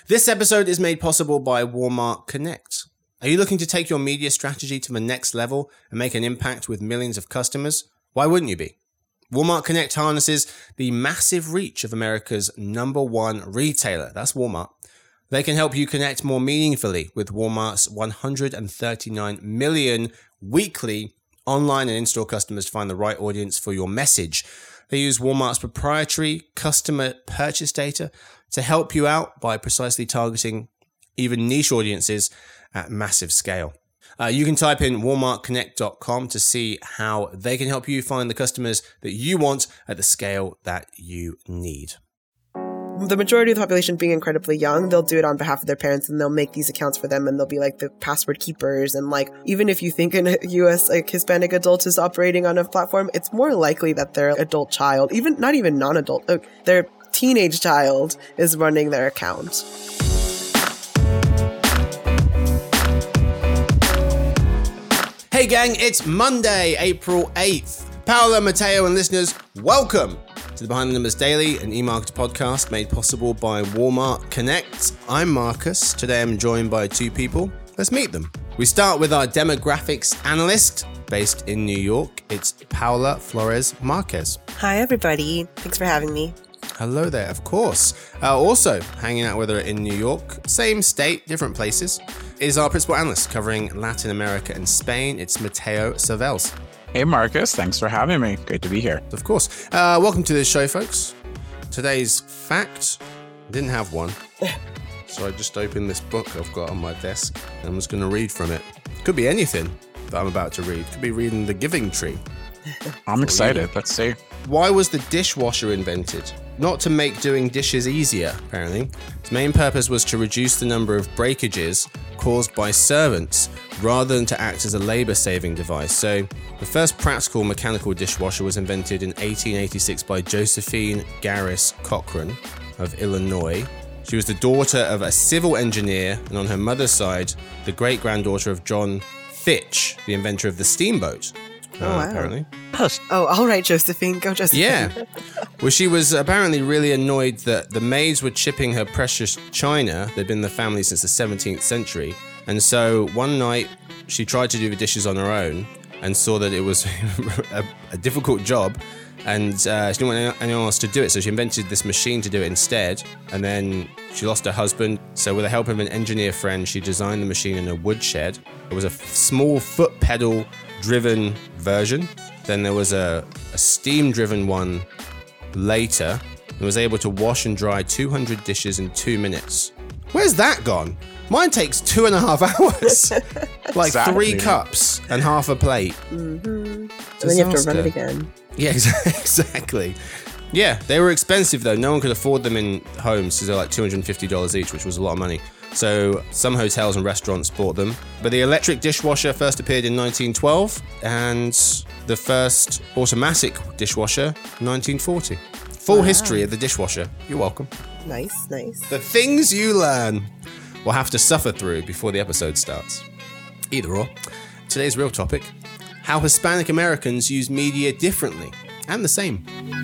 This episode is made possible by Walmart Connect. Are you looking to take your media strategy to the next level and make an impact with millions of customers? Why wouldn't you be? Walmart Connect harnesses the massive reach of America's #1 retailer. That's Walmart. They can help you connect more meaningfully with Walmart's 139 million weekly online and in-store customers to find the right audience for your message. They use Walmart's proprietary customer purchase data to help you out by precisely targeting even niche audiences at massive scale. You can type in walmartconnect.com to see how they can help you find the customers that you want at the scale that you need. The majority of the population being incredibly young, they'll do it on behalf of their parents and they'll make these accounts for them and they'll be like the password keepers. And like, even if you think a US like Hispanic adult is operating on a platform, it's more likely that their adult child, not even non-adult, their teenage child is running their account. Hey gang, it's Monday, April 8th. Paola, Matteo, and listeners, welcome to the Behind the Numbers Daily, an e-marketer podcast made possible by Walmart Connect. I'm Marcus. Today I'm joined by two people. Let's meet them. We start with our demographics analyst based in New York. It's Paola Flores Marquez. Hi, everybody. Thanks for having me. Hello there, of course. Also hanging out with her in New York, same state, different places, is our principal analyst covering Latin America and Spain. It's Matteo Cervels. Hey, Marcus. Thanks for having me. Great to be here. Of course. Welcome to the show, folks. Today's fact, I didn't have one. So I just opened this book I've got on my desk. And I'm just going to read from it. Could be anything that I'm about to read. Could be reading The Giving Tree. I'm excited. Let's see. Why was the dishwasher invented? Not to make doing dishes easier, apparently. Its main purpose was to reduce the number of breakages caused by servants, rather than to act as a labor-saving device. So, the first practical mechanical dishwasher was invented in 1886 by Josephine Garris Cochran of Illinois. She was the daughter of a civil engineer, and on her mother's side, the great-granddaughter of John Fitch, the inventor of the steamboat. Wow. Apparently. Oh, all right, Josephine. Go, Josephine. Yeah. Well, she was apparently really annoyed that the maids were chipping her precious china. They'd been in the family since the 17th century. And so one night, she tried to do the dishes on her own and saw that it was a difficult job. And she didn't want anyone else to do it. So she invented this machine to do it instead. And then she lost her husband. So with the help of an engineer friend, she designed the machine in a woodshed. It was a small foot pedal driven version. Then there was a steam driven one later, and was able to wash and dry 200 dishes in 2 minutes. Where's that gone? Mine takes 2.5 hours. Like exactly. 3 cups and half a plate. Mm-hmm. And then you have to run it again. Yeah, exactly. Yeah, they were expensive though. No one could afford them in homes, so they're like $250 each, which was a lot of money. So some hotels and restaurants bought them. But the electric dishwasher first appeared in 1912, and the first automatic dishwasher, 1940. Full history of the dishwasher. You're welcome. Nice. The things you learn will have to suffer through before the episode starts. Either or. Today's real topic, how Hispanic Americans use media differently and the same.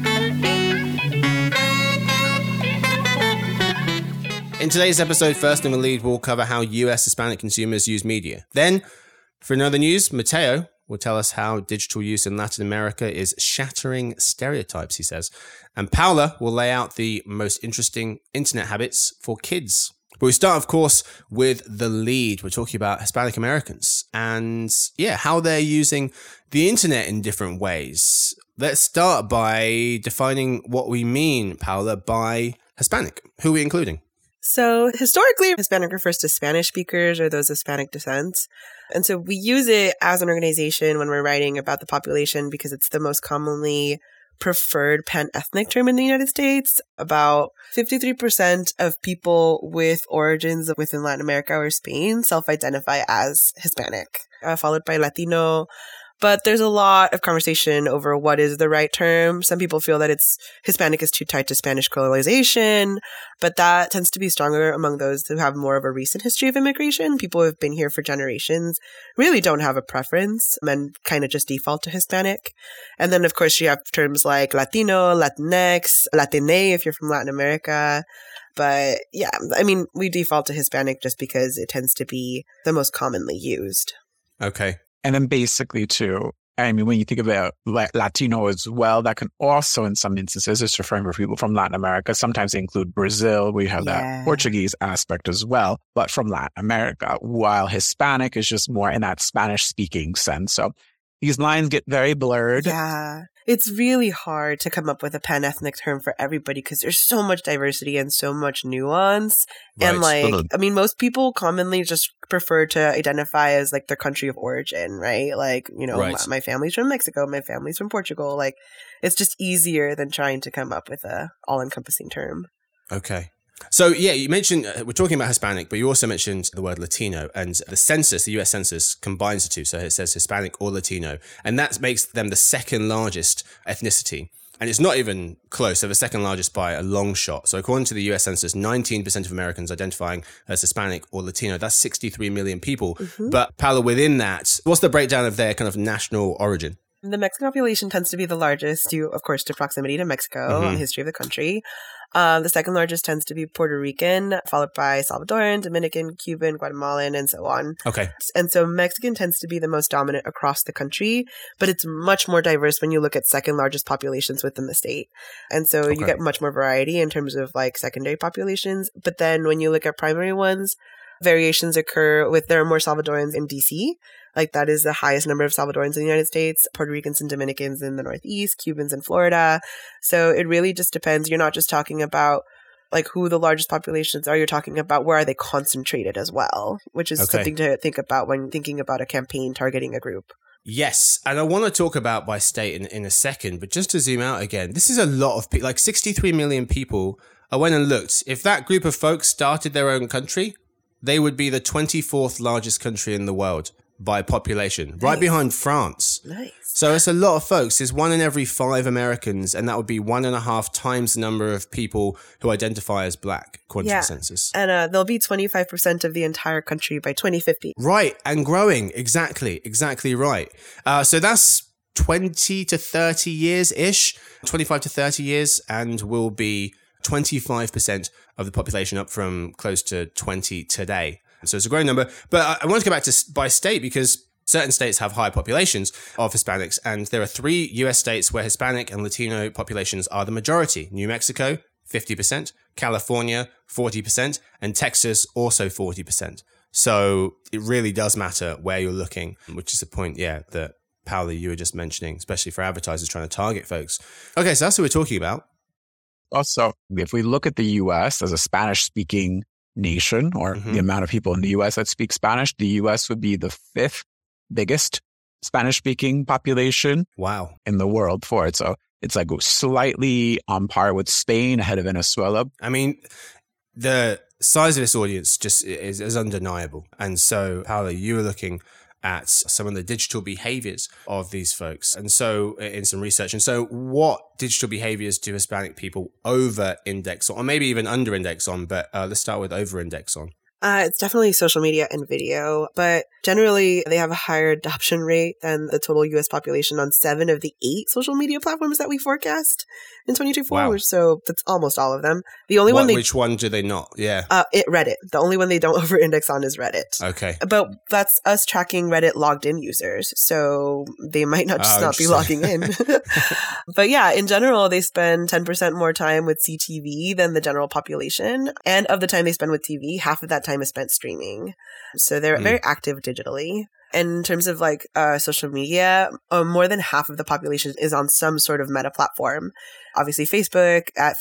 In today's episode, first in the lead, we'll cover how US Hispanic consumers use media. Then, for another news, Matteo will tell us how digital use in Latin America is shattering stereotypes, he says. And Paola will lay out the most interesting internet habits for kids. But we start, of course, with the lead. We're talking about Hispanic Americans and, how they're using the internet in different ways. Let's start by defining what we mean, Paola, by Hispanic. Who are we including? So historically, Hispanic refers to Spanish speakers or those of Hispanic descent. And so we use it as an organization when we're writing about the population because it's the most commonly preferred pan-ethnic term in the United States. About 53% of people with origins within Latin America or Spain self-identify as Hispanic, followed by Latino. But there's a lot of conversation over what is the right term. Some people feel that Hispanic is too tied to Spanish colonization, but that tends to be stronger among those who have more of a recent history of immigration. People who have been here for generations really don't have a preference and kind of just default to Hispanic. And then, of course, you have terms like Latino, Latinx, Latine if you're from Latin America. But yeah, I mean, we default to Hispanic just because it tends to be the most commonly used. Okay. And then basically too, I mean, when you think about Latino as well, that can also, in some instances, it's referring to people from Latin America. Sometimes they include Brazil. We have that Portuguese aspect as well, but from Latin America, while Hispanic is just more in that Spanish-speaking sense. So these lines get very blurred. Yeah. It's really hard to come up with a pan-ethnic term for everybody because there's so much diversity and so much nuance. Right. And I mean, most people commonly just prefer to identify as like their country of origin, right? Like, my family's from Mexico, my family's from Portugal. Like, it's just easier than trying to come up with a all-encompassing term. Okay. So, yeah, you mentioned, we're talking about Hispanic, but you also mentioned the word Latino, and the census, the US Census, combines the two. So it says Hispanic or Latino, and that makes them the second largest ethnicity. And it's not even close. They're the second largest by a long shot. So according to the US Census, 19% of Americans identifying as Hispanic or Latino. That's 63 million people. Mm-hmm. But Paula, within that, what's the breakdown of their kind of national origin? The Mexican population tends to be the largest due, of course, to proximity to Mexico and the history of the country. The second largest tends to be Puerto Rican, followed by Salvadoran, Dominican, Cuban, Guatemalan, and so on. Okay. And so Mexican tends to be the most dominant across the country, but it's much more diverse when you look at second largest populations within the state. And so you get much more variety in terms of like secondary populations. But then when you look at primary ones, variations occur there are more Salvadorans in DC. Like that is the highest number of Salvadorans in the United States, Puerto Ricans and Dominicans in the Northeast, Cubans in Florida. So it really just depends. You're not just talking about like who the largest populations are. You're talking about where are they concentrated as well, which is something to think about when thinking about a campaign targeting a group. Yes, and I want to talk about by state in a second, but just to zoom out again, this is a lot of people, like 63 million people. I went and looked. If that group of folks started their own country, they would be the 24th largest country in the world by population, right behind France. Nice. So it's a lot of folks. It's 1 in every 5 Americans, and that would be 1.5 times the number of people who identify as Black, according to the census. And they'll be 25% of the entire country by 2050. Right, and growing. Exactly right. So that's 20 to 30 years-ish, 25 to 30 years, and will be 25% of the population, up from close to 20 today. So it's a growing number. But I want to go back to by state because certain states have high populations of Hispanics. And there are 3 US states where Hispanic and Latino populations are the majority. New Mexico, 50%, California, 40%, and Texas, also 40%. So it really does matter where you're looking, which is a point, that Paula, you were just mentioning, especially for advertisers trying to target folks. Okay, so that's what we're talking about. Also, if we look at the US as a Spanish-speaking nation, or the amount of people in the US that speak Spanish, the US would be the 5th biggest Spanish-speaking population in the world for it. So it's like slightly on par with Spain, ahead of Venezuela. I mean, the size of this audience just is undeniable. And so, Paula, you were looking at some of the digital behaviors of these folks. And so in some research. And so what digital behaviors do Hispanic people over-index on, or maybe even under-index on? But let's start with over-index on. It's definitely social media and video, but generally they have a higher adoption rate than the total U.S. population on 7 of the 8 social media platforms that we forecast in 2024. Wow. So that's almost all of them. The only which one do they not? Yeah. Reddit. The only one they don't over-index on is Reddit. Okay. But that's us tracking Reddit logged in users. So they might not be logging in. But yeah, in general, they spend 10% more time with CTV than the general population. And of the time they spend with TV, half of that time is spent streaming. So they're very active digitally. And in terms of like social media, more than half of the population is on some sort of meta platform. Obviously, Facebook at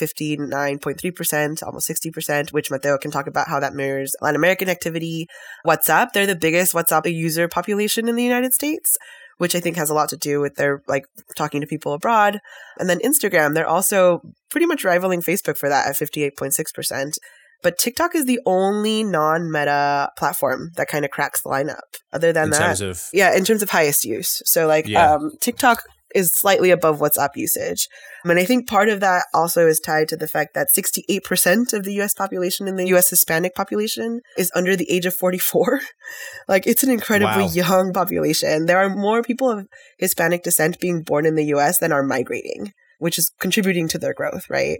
59.3%, almost 60%, which Mateo can talk about how that mirrors Latin American activity. WhatsApp, they're the biggest WhatsApp user population in the United States, which I think has a lot to do with their like talking to people abroad. And then Instagram, they're also pretty much rivaling Facebook for that at 58.6%. But TikTok is the only non-meta platform that kind of cracks the lineup. Other than that, in terms of highest use. So TikTok is slightly above WhatsApp usage. And I think part of that also is tied to the fact that 68% of the U.S. population in the U.S. Hispanic population is under the age of 44. Like, it's an incredibly young population. There are more people of Hispanic descent being born in the U.S. than are migrating, which is contributing to their growth, right?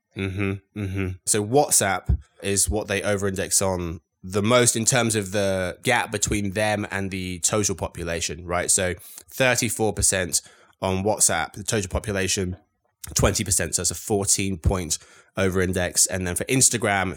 So WhatsApp is what they over-index on the most in terms of the gap between them and the total population, right? So 34% on WhatsApp, the total population, 20%. So it's a 14-point over-index. And then for Instagram,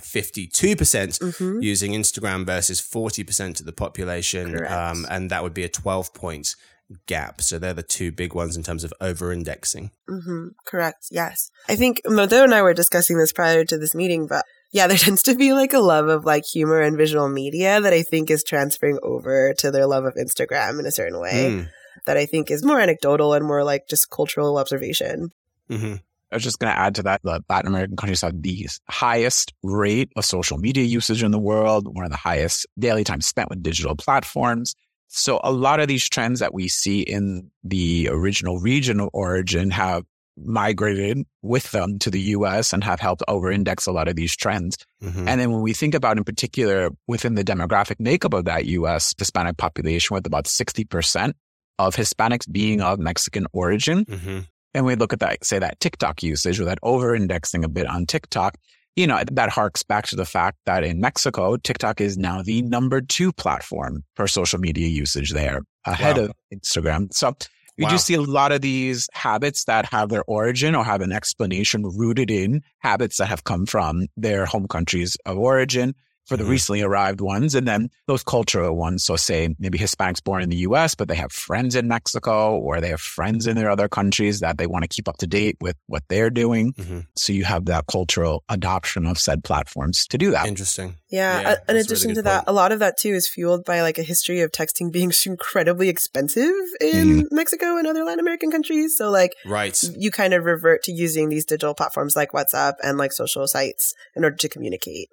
52% using Instagram versus 40% of the population. And that would be a 12-point gap. So they're the two big ones in terms of over-indexing. Correct. Yes. I think Matteo and I were discussing this prior to this meeting, but yeah, there tends to be like a love of like humor and visual media that I think is transferring over to their love of Instagram in a certain way that I think is more anecdotal and more like just cultural observation. I was just going to add to that, the Latin American countries have the highest rate of social media usage in the world, one of the highest daily time spent with digital platforms. So a lot of these trends that we see in the original region of origin have migrated with them to the US and have helped over-index a lot of these trends. And then when we think about in particular within the demographic makeup of that US Hispanic population, with about 60% of Hispanics being of Mexican origin, and we look at that, say that TikTok usage or that over-indexing a bit on TikTok, you know, that harks back to the fact that in Mexico, TikTok is now the number 2 platform for social media usage there, ahead of Instagram. So you just see a lot of these habits that have their origin or have an explanation rooted in habits that have come from their home countries of origin for the recently arrived ones. And then those cultural ones. So say maybe Hispanics born in the US, but they have friends in Mexico or they have friends in their other countries that they want to keep up to date with what they're doing. So you have that cultural adoption of said platforms to do that. Interesting. Yeah. In addition to that, a lot of that too is fueled by like a history of texting being incredibly expensive in Mexico and other Latin American countries. So like you kind of revert to using these digital platforms like WhatsApp and like social sites in order to communicate.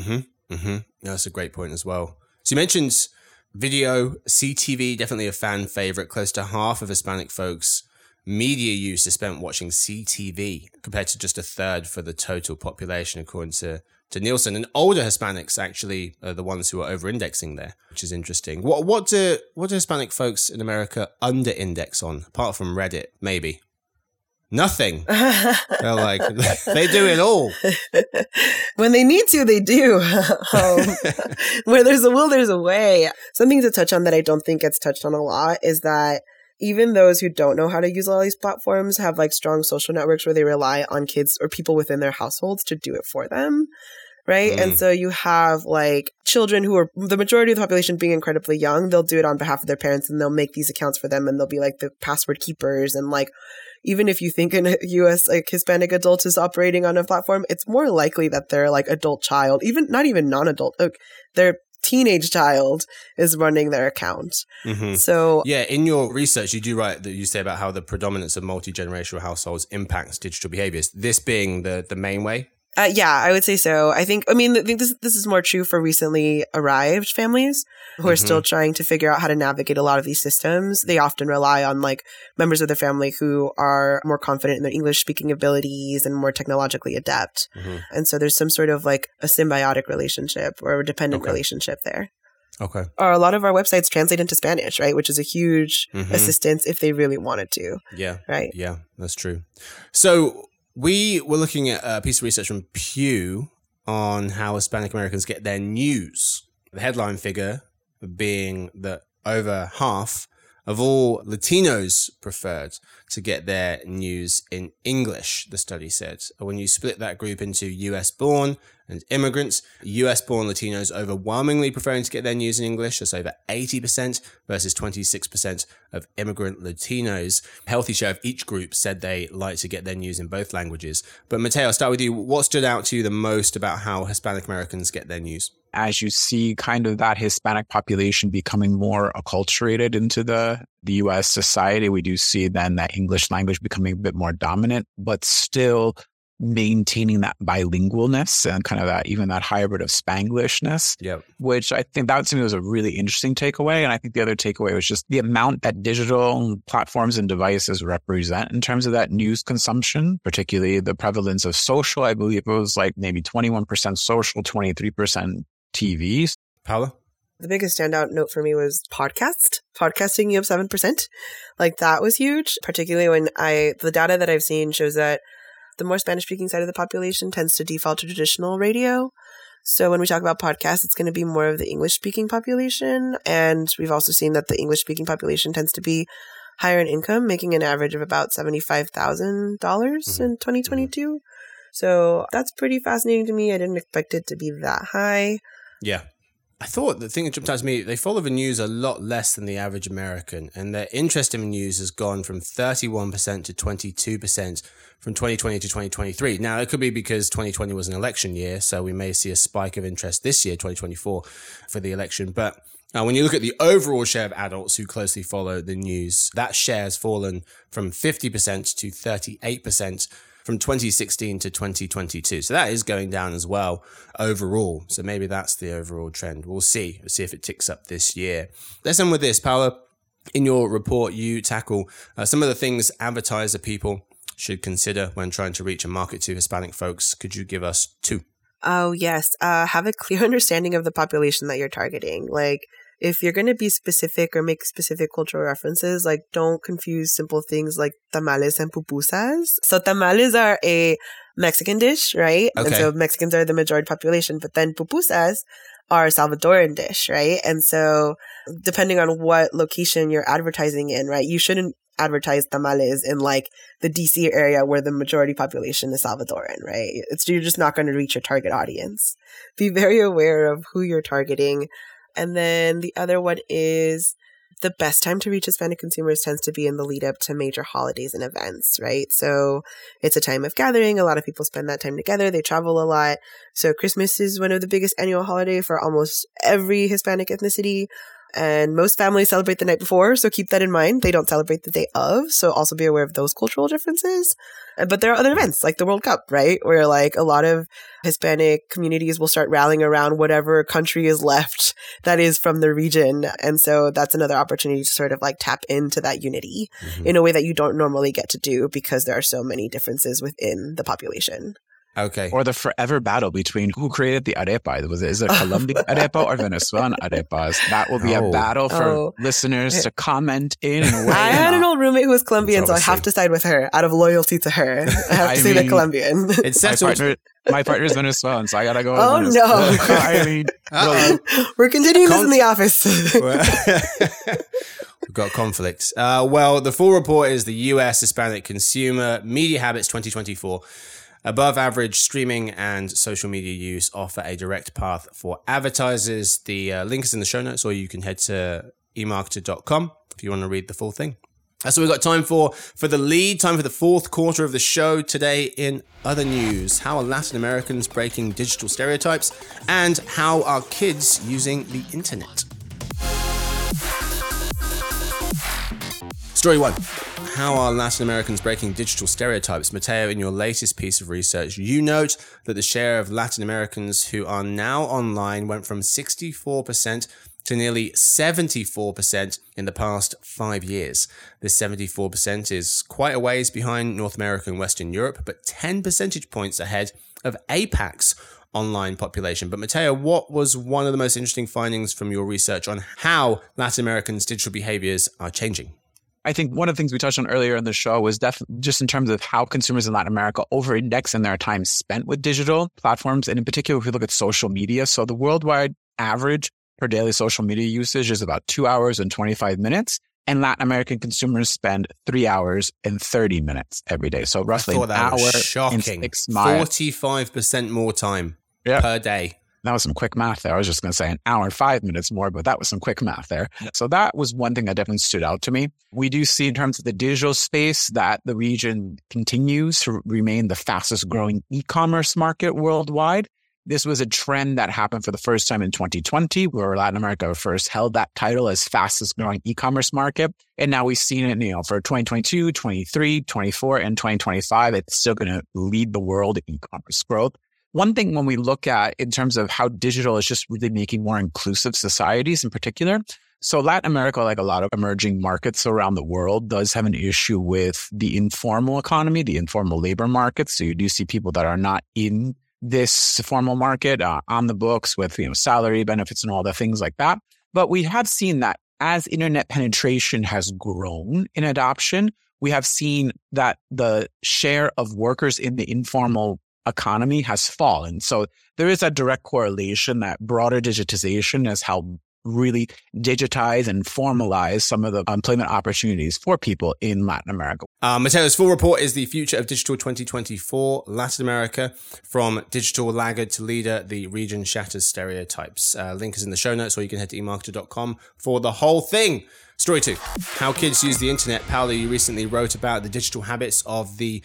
That's a great point as well. So you mentioned video, CTV, definitely a fan favorite. Close to half of Hispanic folks' media use is spent watching CTV compared to just a third for the total population, according to Nielsen. And older Hispanics actually are the ones who are over-indexing there, which is interesting. What do Hispanic folks in America under-index on, apart from Reddit, maybe? Nothing. They're like, they do it all. When they need to, they do. Where there's a will, there's a way. Something to touch on that I don't think gets touched on a lot is that even those who don't know how to use all these platforms have like strong social networks where they rely on kids or people within their households to do it for them. Right. And so you have like children who are the majority of the population being incredibly young. They'll do it on behalf of their parents and they'll make these accounts for them and they'll be like the password keepers and like, even if you think a U.S. like Hispanic adult is operating on a platform, it's more likely that their like adult child, even not even non-adult, their teenage child is running their account. So yeah, in your research, you do write that you say about how the predominance of multi-generational households impacts digital behaviors. This being the main way. Yeah, I would say so. I think this is more true for recently arrived families who are still trying to figure out how to navigate a lot of these systems. They often rely on like members of their family who are more confident in their English speaking abilities and more technologically adept. And so there's some sort of like a symbiotic relationship or a dependent relationship there. Okay. Or a lot of our websites translate into Spanish, right? Which is a huge assistance if they really wanted to. Yeah. Right. Yeah, that's true. So we were looking at a piece of research from Pew on how Hispanic Americans get their news. The headline figure being that over half of all Latinos preferred to get their news in English, the study said. When you split that group into US-born and immigrants, US-born Latinos overwhelmingly preferring to get their news in English. That's over 80% versus 26% of immigrant Latinos. A healthy share of each group said they like to get their news in both languages. But Matteo, I'll start with you. What stood out to you the most about how Hispanic Americans get their news? As you see kind of that Hispanic population becoming more acculturated into the U.S. society, we do see then that English language becoming a bit more dominant, but still maintaining that bilingualness and kind of that, even that hybrid of Spanglishness, which I think that to me was a really interesting takeaway. And I think the other takeaway was just the amount that digital platforms and devices represent in terms of that news consumption, particularly the prevalence of social. I believe it was like maybe 21% social, 23% TVs. Paula? The biggest standout note for me was podcasting. You have 7%. Like that was huge, particularly when the data that I've seen shows that the more Spanish-speaking side of the population tends to default to traditional radio. So when we talk about podcasts, it's going to be more of the English-speaking population. And we've also seen that the English-speaking population tends to be higher in income, making an average of about $75,000 in 2022. So that's pretty fascinating to me. I didn't expect it to be that high. Yeah. I thought the thing that jumped out to me, they follow the news a lot less than the average American, and their interest in the news has gone from 31% to 22% from 2020 to 2023. Now, it could be because 2020 was an election year, so we may see a spike of interest this year, 2024, for the election. But when you look at the overall share of adults who closely follow the news, that share has fallen from 50% to 38%. From 2016 to 2022. So that is going down as well overall. So maybe that's the overall trend. We'll see. We'll see if it ticks up this year. Let's end with this. Paola, in your report, you tackle some of the things advertiser people should consider when trying to reach and market to Hispanic folks. Could you give us 2? Oh, yes. Have a clear understanding of the population that you're targeting. Like, if you're going to be specific or make specific cultural references, like, don't confuse simple things like tamales and pupusas. So tamales are a Mexican dish, right? Okay. And so Mexicans are the majority population, but then pupusas are a Salvadoran dish, right? And so depending on what location you're advertising in, right, you shouldn't advertise tamales in like the DC area where the majority population is Salvadoran, right? You're just not going to reach your target audience. Be very aware of who you're targeting. And then the other one is the best time to reach Hispanic consumers tends to be in the lead up to major holidays and events, right? So it's a time of gathering. A lot of people spend that time together. They travel a lot. So Christmas is one of the biggest annual holiday for almost every Hispanic ethnicity. And most families celebrate the night before, so keep that in mind. They don't celebrate the day of, so also be aware of those cultural differences. But there are other events, like the World Cup, right? Where like a lot of Hispanic communities will start rallying around whatever country is left that is from the region. And so that's another opportunity to sort of like tap into that unity in a way that you don't normally get to do because there are so many differences within the population. Okay. Or the forever battle between who created the arepa. Is it Colombian arepa or Venezuelan arepas? That will be a battle for listeners to comment in. I had an old roommate who was Colombian, so I have to side with her out of loyalty to her. I have to say that Colombian. It's my partner is Venezuelan, so I gotta go. Oh no! We're continuing this in the office. We've got conflicts. Well, the full report is the U.S. Hispanic Consumer Media Habits 2024. Above average streaming and social media use offer a direct path for advertisers. The link is in the show notes, or you can head to emarketer.com if you want to read the full thing. That's what we've got time for the lead, time for the fourth quarter of the show. Today in other news, how are Latin Americans breaking digital stereotypes, and how are kids using the internet? Story 1. How are Latin Americans breaking digital stereotypes? Mateo, in your latest piece of research, you note that the share of Latin Americans who are now online went from 64% to nearly 74% in the past 5 years. This 74% is quite a ways behind North America and Western Europe, but 10 percentage points ahead of APAC's online population. But Mateo, what was one of the most interesting findings from your research on how Latin Americans' digital behaviors are changing? I think one of the things we touched on earlier in the show was definitely just in terms of how consumers in Latin America over-index in their time spent with digital platforms. And in particular, if we look at social media, so the worldwide average per daily social media usage is about 2 hours and 25 minutes. And Latin American consumers spend 3 hours and 30 minutes every day. So roughly an hour and 6 miles. 45% more time per day. That was some quick math there. I was just going to say an hour and 5 minutes more, but that was some quick math there. So that was one thing that definitely stood out to me. We do see in terms of the digital space that the region continues to remain the fastest growing e-commerce market worldwide. This was a trend that happened for the first time in 2020, where Latin America first held that title as fastest growing e-commerce market. And now we've seen it, for 2022, 23, 24, and 2025, it's still going to lead the world in e-commerce growth. One thing when we look at in terms of how digital is just really making more inclusive societies in particular. So Latin America, like a lot of emerging markets around the world, does have an issue with the informal economy, the informal labor market. So you do see people that are not in this formal market on the books with, salary benefits and all the things like that. But we have seen that as internet penetration has grown in adoption, we have seen that the share of workers in the informal economy has fallen. So there is a direct correlation that broader digitization has helped really digitize and formalize some of the employment opportunities for people in Latin America. Mateo's full report is The Future of Digital 2024, Latin America, from digital laggard to leader, the region shatters stereotypes. Link is in the show notes, or you can head to eMarketer.com for the whole thing. Story 2, how kids use the internet. Paula, you recently wrote about the digital habits of the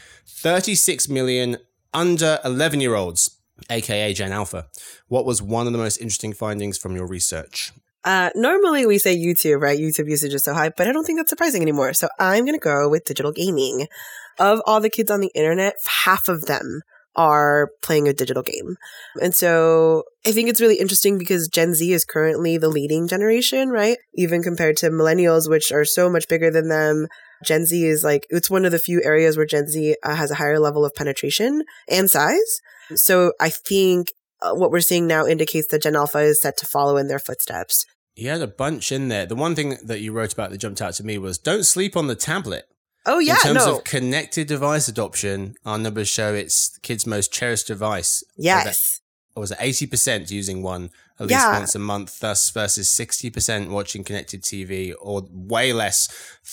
36 million under 11-year-olds, aka Gen Alpha. What was one of the most interesting findings from your research? Normally we say YouTube, right? YouTube usage is so high, but I don't think that's surprising anymore. So I'm going to go with digital gaming. Of all the kids on the internet, half of them are playing a digital game. And so I think it's really interesting because Gen Z is currently the leading generation, right? Even compared to millennials, which are so much bigger than them. Gen Z is it's one of the few areas where Gen Z has a higher level of penetration and size. So I think what we're seeing now indicates that Gen Alpha is set to follow in their footsteps. You had a bunch in there. The one thing that you wrote about that jumped out to me was don't sleep on the tablet. Oh, yeah. In terms of connected device adoption, our numbers show it's kids' most cherished device. Yes. Or was it 80% using one at least once a month, thus versus 60% watching connected TV, or way less,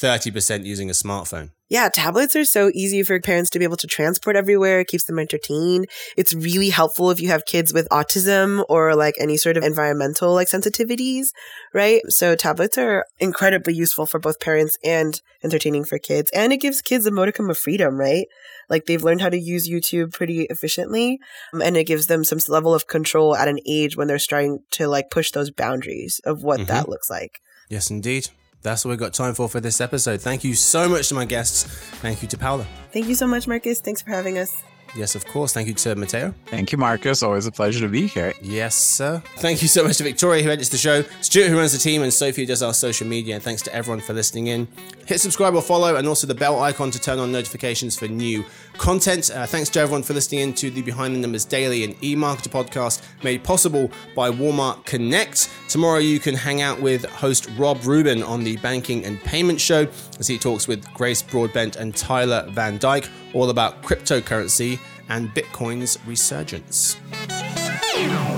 30% using a smartphone? Yeah, tablets are so easy for parents to be able to transport everywhere. It keeps them entertained. It's really helpful if you have kids with autism or any sort of environmental sensitivities, right? So tablets are incredibly useful for both parents and entertaining for kids. And it gives kids a modicum of freedom, right? They've learned how to use YouTube pretty efficiently, and it gives them some level of control at an age when they're starting to push those boundaries of what that looks like. Yes, indeed. That's what we've got time for this episode. Thank you so much to my guests. Thank you to Paula. Thank you so much, Marcus. Thanks for having us. Yes, of course. Thank you to Mateo. Thank you, Marcus. Always a pleasure to be here. Yes, sir. Thank you so much to Victoria, who edits the show, Stuart, who runs the team, and Sophie, who does our social media. And thanks to everyone for listening in. Hit subscribe or follow, and also the bell icon to turn on notifications for new content. Thanks to everyone for listening in to the Behind the Numbers Daily and eMarketer podcast, made possible by Walmart Connect. Tomorrow you can hang out with host Rob Rubin on the Banking and Payment Show as he talks with Grace Broadbent and Tyler Van Dyke all about cryptocurrency and Bitcoin's resurgence.